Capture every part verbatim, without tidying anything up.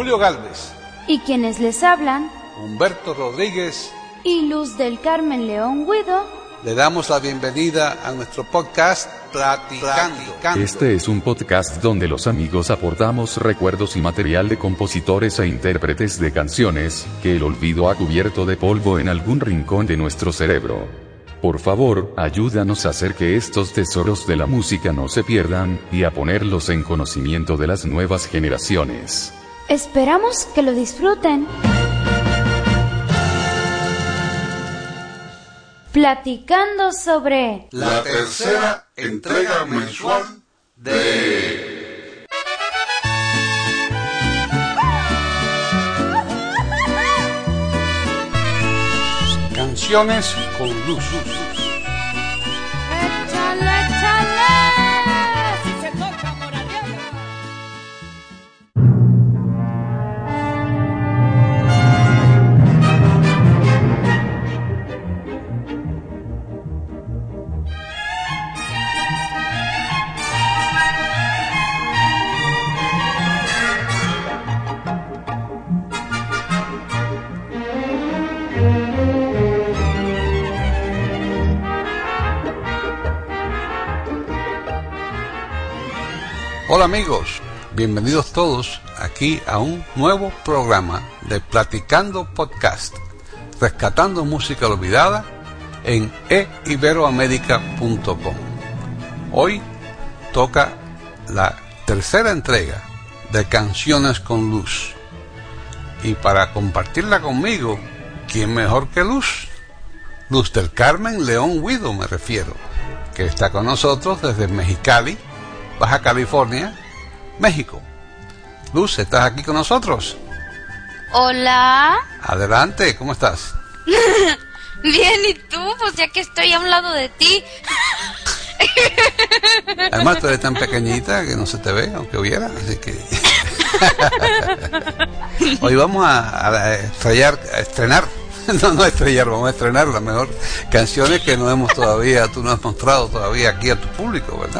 Julio Gálvez. Y quienes les hablan, Humberto Rodríguez y Luz del Carmen León Guido. Le damos la bienvenida a nuestro podcast Platicando. Este es un podcast donde los amigos aportamos recuerdos y material de compositores e intérpretes de canciones que el olvido ha cubierto de polvo en algún rincón de nuestro cerebro. Por favor, ayúdanos a hacer que estos tesoros de la música no se pierdan y a ponerlos en conocimiento de las nuevas generaciones. Esperamos que lo disfruten. Platicando sobre la tercera entrega mensual de Canciones con Luz. ¡Échale, échale! Si se toca moraleada. Hola amigos, bienvenidos todos aquí a un nuevo programa de Platicando Podcast, rescatando música olvidada en e iberoamerica punto com. Hoy toca la tercera entrega de Canciones con Luz. Y para compartirla conmigo, ¿quién mejor que Luz? Luz del Carmen León Guido me refiero, que está con nosotros desde Mexicali, Baja California, México. Luz, ¿estás aquí con nosotros? Hola. Adelante, ¿cómo estás? Bien, ¿y tú? Pues ya que estoy a un lado de ti. Además, tú eres tan pequeñita que no se te ve, aunque hubiera, así que... Hoy vamos a, a, estrellar, a estrenar, no, no a estrellar, vamos a estrenar las mejores canciones que no hemos todavía, tú no has mostrado todavía aquí a tu público, ¿verdad?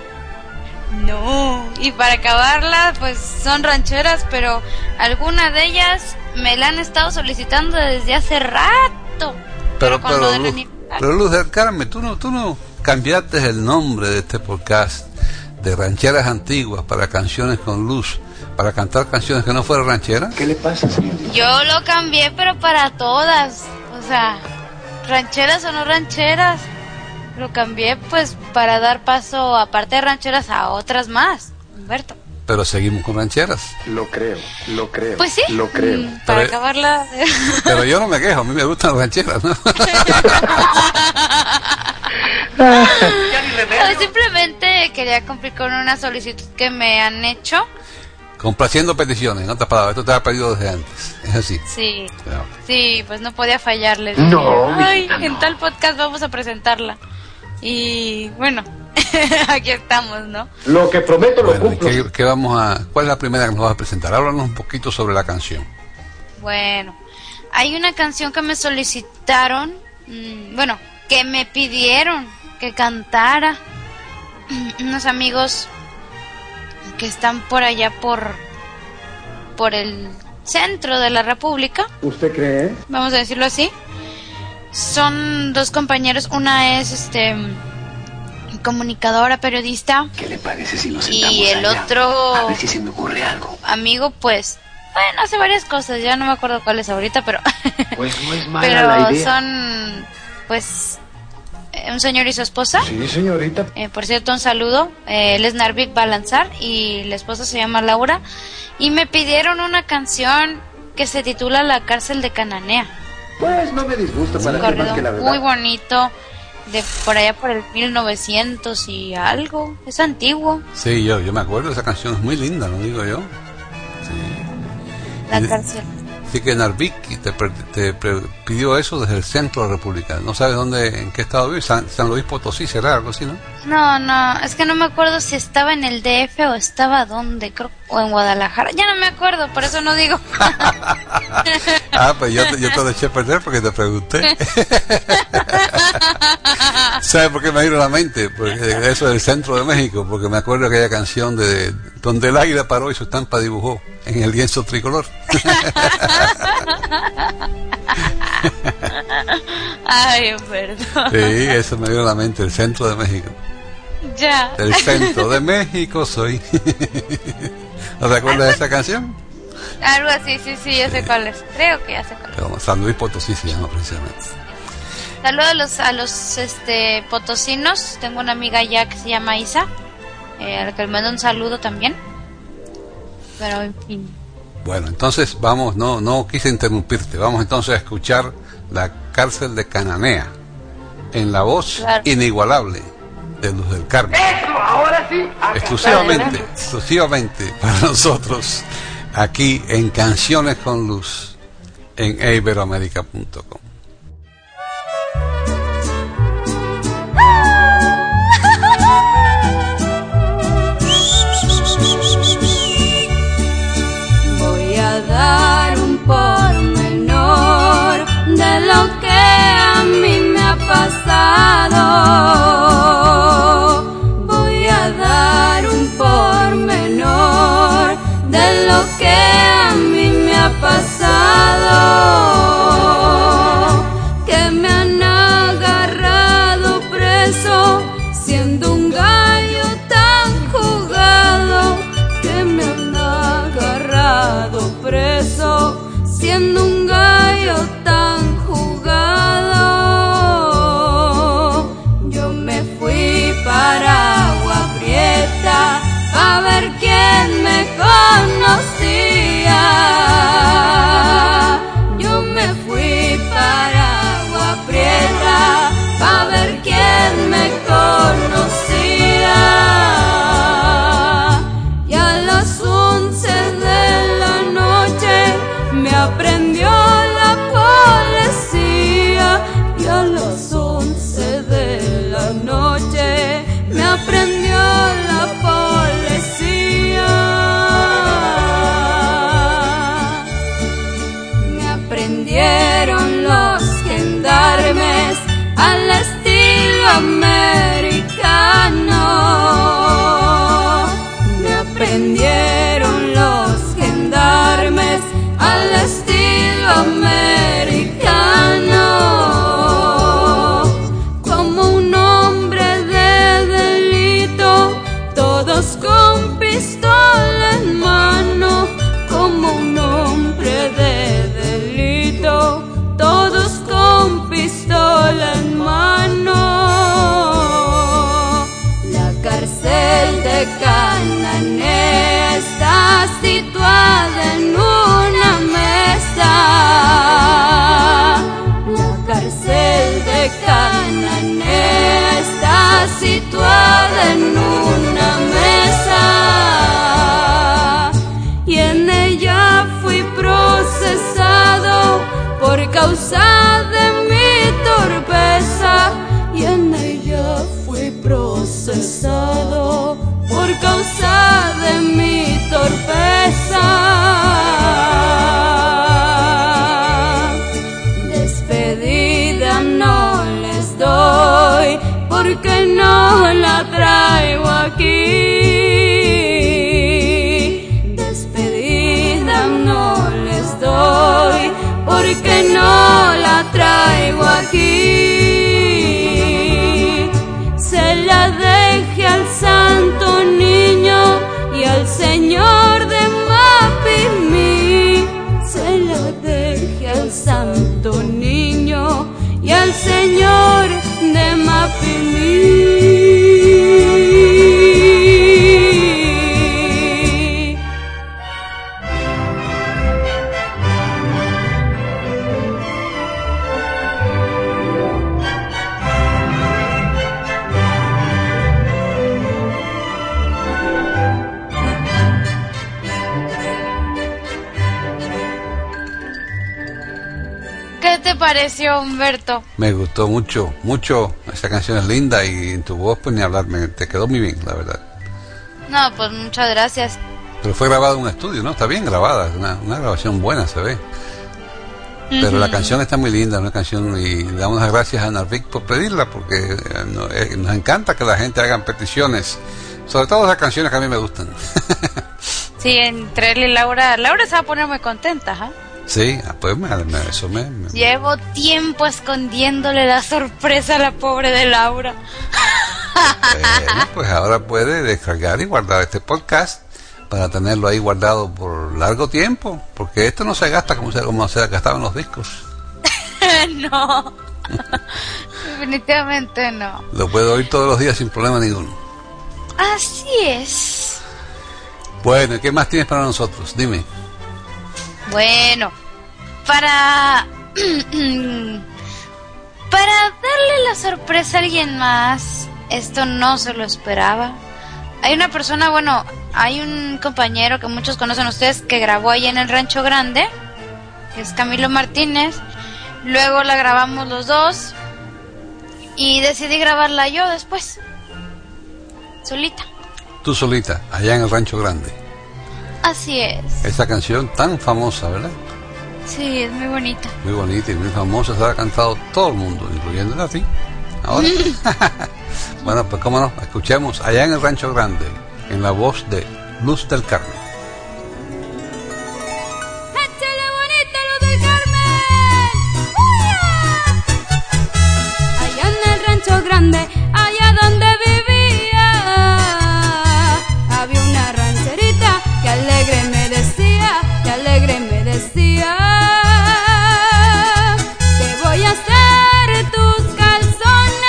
No, y para acabarla, pues son rancheras, pero algunas de ellas me la han estado solicitando desde hace rato. Pero, pero, pero, Luz, pero Luz del Carmen, tú no, tú no cambiaste el nombre de este podcast de rancheras antiguas para Canciones con Luz, para cantar canciones que no fueran rancheras. ¿Qué le pasa, señorita? Yo lo cambié, pero para todas, o sea, rancheras o no rancheras. Lo cambié pues para dar paso, aparte de rancheras, a otras más, Humberto. Pero seguimos con rancheras. Lo creo, lo creo. Pues sí, lo creo. mm, para pero, acabarla. Pero yo no me quejo, a mí me gustan las rancheras, ¿no? No, simplemente quería cumplir con una solicitud que me han hecho. Complaciendo peticiones, en otras palabras, esto te ha pedido desde antes, es así. Sí, Claro. sí, pues no podía fallarles. No, Ay, mijita, no. en tal podcast vamos a presentarla. Y bueno, aquí estamos, ¿no? Lo que prometo lo Bueno, ¿y cumplo. qué, qué vamos a, ¿cuál es la primera que nos vas a presentar? Háblanos un poquito sobre la canción. Bueno, hay una canción que me solicitaron, mmm, bueno, que me pidieron que cantara unos amigos que están por allá por por el centro de la República. ¿Usted cree? Vamos a decirlo así. Son dos compañeros, una es este comunicadora, periodista, ¿Qué le parece si nos sentamos y el allá? otro A ver si se me ocurre algo. amigo, pues, bueno, hace varias cosas, ya no me acuerdo cuáles ahorita, pero Pues no es mala pero la idea. son, pues, eh, un señor y su esposa. Sí, señorita. Eh, por cierto, un saludo. Eh, él es Narvik Balanzar y la esposa se llama Laura. Y me pidieron una canción que se titula La cárcel de Cananea. Pues no me disgusta Un para que corrido más que la verdad. muy bonito, de por allá por el mil novecientos y algo. Es antiguo. Sí, yo, yo me acuerdo, esa canción es muy linda, ¿no digo yo? Sí. La Y- cárcel. Así que Narvik te, pre- te pre- pidió eso desde el centro de la República. No sabes dónde, en qué estado vive. San, San Luis Potosí será, algo así, ¿no? No, no, es que no me acuerdo si estaba en el D F o estaba donde, creo, o en Guadalajara. Ya no me acuerdo, por eso no digo. Ah, pues yo te, yo te lo eché a perder porque te pregunté. ¿Sabe por qué me vino a la mente? Porque eso del centro de México, porque me acuerdo de aquella canción de donde el águila paró y su estampa dibujó en el lienzo tricolor. Ay, perdón. Sí, eso me vino a la mente, el centro de México. Ya. El centro de México soy. ¿No te acuerdas de esa canción? Algo así, sí, sí, ya sé cuál es. Creo que ya sé cuál es. Como San Luis Potosí se llama precisamente. Saludos a los, a los este, potosinos. Tengo una amiga allá que se llama Isa, eh, a la que le mando un saludo también. Pero en fin. Bueno, entonces vamos, no no quise interrumpirte. Vamos entonces a escuchar La cárcel de Cananea en la voz Claro. inigualable de Luz del Carmen. Eso, ahora sí. Exclusivamente, exclusivamente para nosotros aquí en Canciones con Luz en iberoamerica punto com. Voy a dar un pormenor de lo que a mí me ha pasado. Voy a dar un pormenor de lo que a mí me ha pasado. Que me han agarrado preso siendo un gallo tan jugado. Que me han agarrado preso siendo un gallo tan jugado. Yo me fui para Agua Prieta a ver quién me conocía. Yo me fui para Agua Prieta a ver quién me conocía. Y a las once de la noche me aprendió la policía. Y a las once de la noche me aprendió la policía. Me aprendieron los gendarmes al estilo americano. Me aprendieron los gendarmes al estilo americano. Como un hombre de delito, todos con pistola en mano. Como un hombre de delito, todos con pistola en mano. La cárcel de Cananea está situada en una mesa. La cárcel de Cananea está situada en una mesa. Y en ella fui procesado por causa de mi torpeza. Y en ella fui procesado por causa de mi torpeza. Despedida no les doy porque no la traigo aquí. Despedida no les doy porque no la traigo aquí. Se la dejé al Santo Niño y al Señor de Mapimí. Se la dejé al Santo Niño y al Señor de Mapimí. ¿Qué te pareció, Humberto? Me gustó mucho, mucho. Esa canción es linda y en tu voz pues ni hablar, me, te quedó muy bien, la verdad. No, pues muchas gracias. Pero fue grabada en un estudio, ¿no? Está bien grabada, una, una grabación buena se ve. Pero Ujú. la canción está muy linda, una canción, y le damos las gracias a Narvik por pedirla, porque eh, no- eh, nos encanta que la gente haga peticiones, sobre todo las canciones que a mí me gustan. Sí, entre él y Laura. Laura se va a poner muy contenta, ¿ah? Sí, ah, pues me, me- eso me, me- Llevo tiempo escondiéndole la sorpresa a la pobre de Laura. Bueno, pues ahora puede descargar y guardar este podcast para tenerlo ahí guardado por largo tiempo, porque esto no se gasta como se, como se gastaban los discos. No. Definitivamente no. Lo puedo oír todos los días sin problema ninguno. Así es. Bueno, ¿y qué más tienes para nosotros? Dime. Bueno, para para darle la sorpresa a alguien más, esto no se lo esperaba. Hay una persona, bueno, hay un compañero que muchos conocen ustedes que grabó ahí en el Rancho Grande, que es Camilo Martínez. Luego la grabamos los dos y decidí grabarla yo después, solita. Tú solita, allá en el Rancho Grande. Así es. Esa canción tan famosa, ¿verdad? Sí, es muy bonita. Muy bonita y muy famosa, se la ha cantado todo el mundo, incluyendo a ti. Ahora. Bueno, pues cómo no, escuchemos allá en el Rancho Grande, en la voz de Luz del Carmen. ¡Échale bonita, Luz del Carmen! ¡Uya! Allá en el Rancho Grande, allá donde vivía, había una rancherita que alegre me decía, que alegre me decía, te voy a hacer tus calzones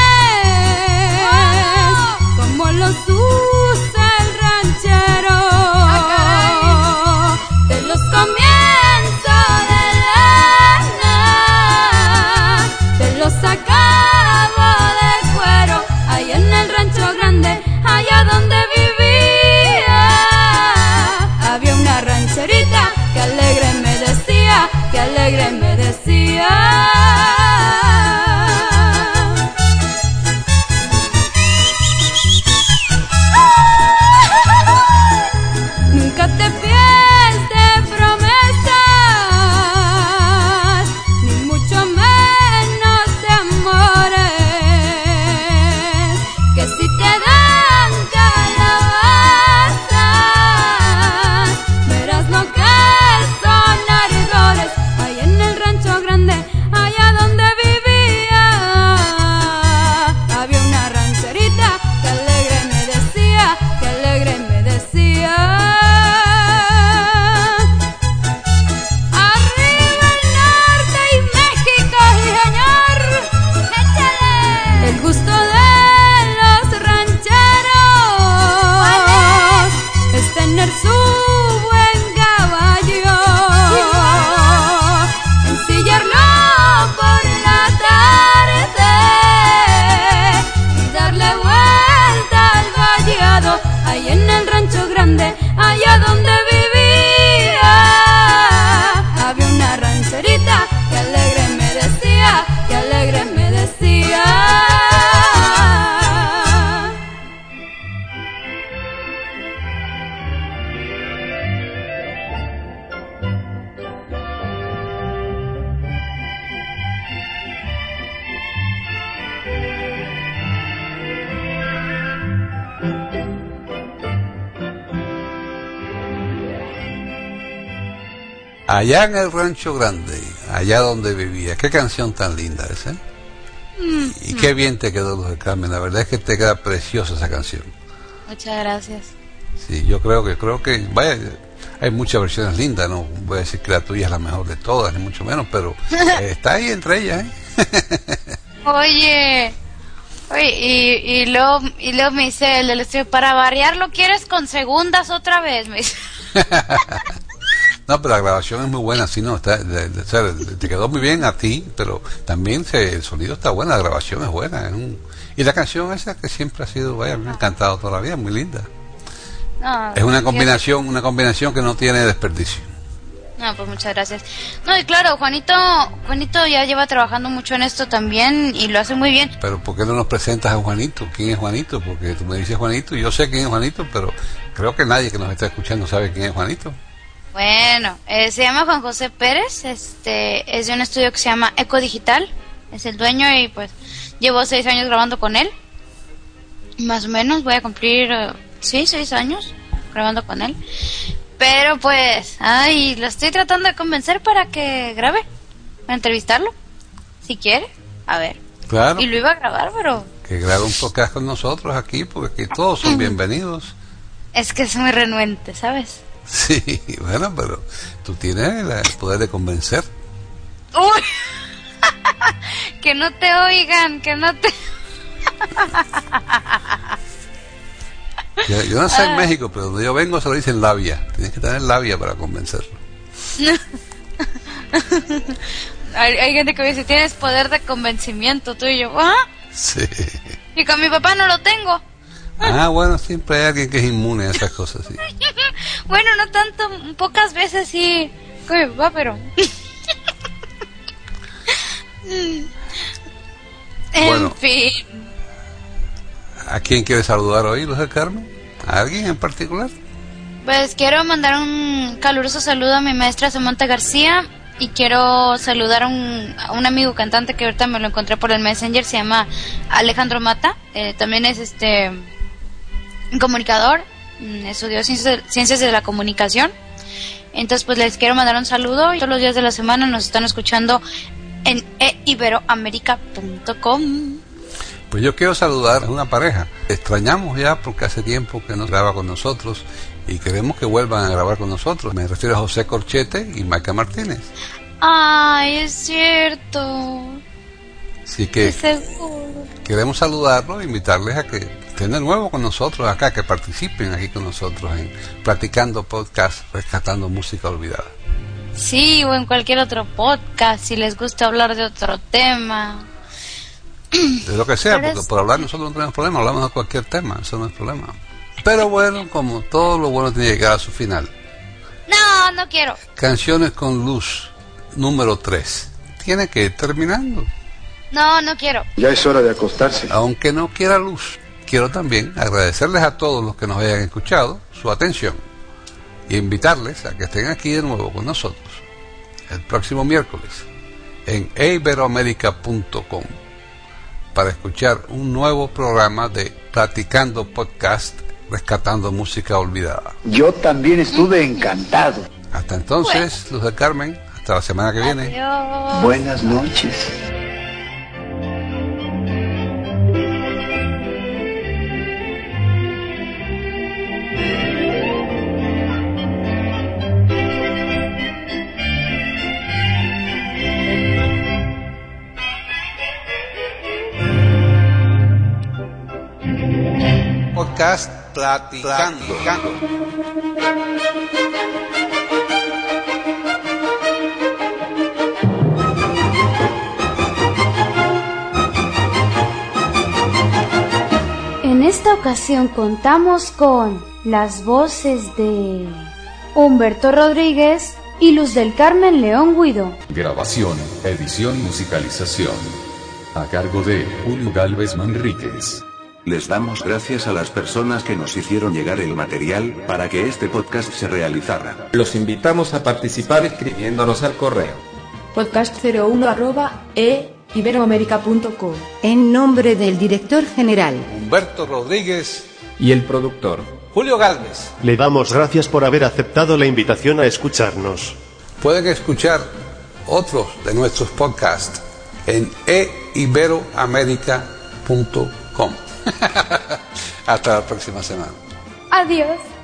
como los usa el ranchero. Te los comienzo de lana, te los acabo de cuero. Allá en el Rancho Grande, allá donde vivía, había una rancherita que alegre me decía, que alegre me decía. Nunca te fíes de promesas, ni mucho menos de amores, que si te dan calabazas, verás lo que son ardores. Allá en el Rancho Grande, allá donde vivía, había una rancherita que alegre me decía, que alegre me decía. Arriba el norte y México, sí, señor. ¡Échale! El gusto de los rancheros es tener su buen caballo, ensillarlo por la tarde y darle vuelta al vallado. Ahí en el Rancho Grande, allá donde vivía, había una rancherita que alegre me decía, que alegre me decía. Allá en el Rancho Grande, allá donde vivía. Qué canción tan linda esa, ¿eh? Y qué bien te quedó, Luz del Carmen. La verdad es que te queda preciosa esa canción. Muchas gracias. Sí, yo creo que, creo que, vaya, hay muchas versiones lindas, no voy a decir que la tuya es la mejor de todas, ni mucho menos, pero eh, está ahí entre ellas, ¿eh? Oye, oye, y, y luego, y luego me dice el del estudio, para variar, ¿lo quieres con segundas otra vez? Me dice. No, pero la grabación es muy buena, sí, no, está, de- de- o sea, te quedó muy bien a ti, pero también se, el sonido está bueno, la grabación es buena. Es un, y la canción esa que siempre ha sido, vaya, me ha encantado toda la vida, muy linda. No, Es una fíjate. combinación, una combinación que no tiene desperdicio. No, pues muchas gracias. No, y claro, Juanito, Juanito ya lleva trabajando mucho en esto también y lo hace muy bien. Pero ¿por qué no nos presentas a Juanito? ¿Quién es Juanito? Porque tú me dices Juanito, y yo sé quién es Juanito, pero creo que nadie que nos está escuchando sabe quién es Juanito. Bueno, eh, se llama Juan José Pérez, este, es de un estudio que se llama Eco Digital, es el dueño y pues llevo seis años grabando con él, más o menos, voy a cumplir, uh, sí, seis años grabando con él, pero pues, ay, lo estoy tratando de convencer para que grabe, para entrevistarlo, si quiere, a ver, Claro. y lo iba a grabar, pero... Que grabe un podcast con nosotros aquí, porque aquí todos son bienvenidos. Es que es muy renuente, ¿sabes? Sí, bueno, pero tú tienes el poder de convencer. Uy. Que no te oigan, que no te... Yo, yo no sé en México, pero donde yo vengo se lo dicen labia. Tienes que tener labia para convencerlo. hay, hay gente que me dice, tienes poder de convencimiento, tú y yo, ¿ah? Sí. Y con mi papá no lo tengo. Ah, bueno, siempre hay alguien que es inmune a esas cosas, sí. Bueno, no tanto, pocas veces sí con mi papá, pero... En Bueno. fin. ¿A quién quiere saludar hoy, Luz del Carmen? ¿A alguien en particular? Pues quiero mandar un caluroso saludo a mi maestra Samantha García y quiero saludar a un, a un amigo cantante que ahorita me lo encontré por el Messenger, se llama Alejandro Mata, eh, también es este un comunicador, estudió ciencias, ciencias de la comunicación, entonces pues les quiero mandar un saludo y todos los días de la semana nos están escuchando en e iberoamerica punto com. Pues yo quiero saludar a una pareja. Extrañamos ya porque hace tiempo que no graba con nosotros y queremos que vuelvan a grabar con nosotros. Me refiero a José Corchete y Maca Martínez. Ay, es cierto. Así que Es seguro. queremos saludarlos e invitarles a que estén de nuevo con nosotros acá, que participen aquí con nosotros en Platicando Podcast, Rescatando Música Olvidada. Sí, o en cualquier otro podcast, si les gusta hablar de otro tema. De lo que sea, Pero porque es- por hablar nosotros no tenemos problema, hablamos de cualquier tema, eso no es problema. Pero bueno, como todo lo bueno tiene que llegar a su final. No, no quiero. Canciones con Luz, número tres. Tiene que ir terminando. No, no quiero. Ya es hora de acostarse. Aunque no quiera Luz, quiero también agradecerles a todos los que nos hayan escuchado su atención y invitarles a que estén aquí de nuevo con nosotros el próximo miércoles en e iberoamerica punto com para escuchar un nuevo programa de Platicando Podcast, Rescatando Música Olvidada. Yo también estuve encantado. Hasta entonces, Luz del Carmen, hasta la semana que viene. Adiós. Buenas noches. Podcast Platicando. En esta ocasión contamos con las voces de Humberto Rodríguez y Luz del Carmen León Guido. Grabación, edición y musicalización. A cargo de Julio Galvez Manríquez. Les damos gracias a las personas que nos hicieron llegar el material para que este podcast se realizara. Los invitamos a participar escribiéndonos al correo podcast cero uno arroba e iberoamerica punto com. En nombre del director general Humberto Rodríguez y el productor Julio Galvez. Le damos gracias por haber aceptado la invitación a escucharnos. Pueden escuchar otros de nuestros podcasts en e iberoamerica punto com. Hasta la próxima semana. Adiós.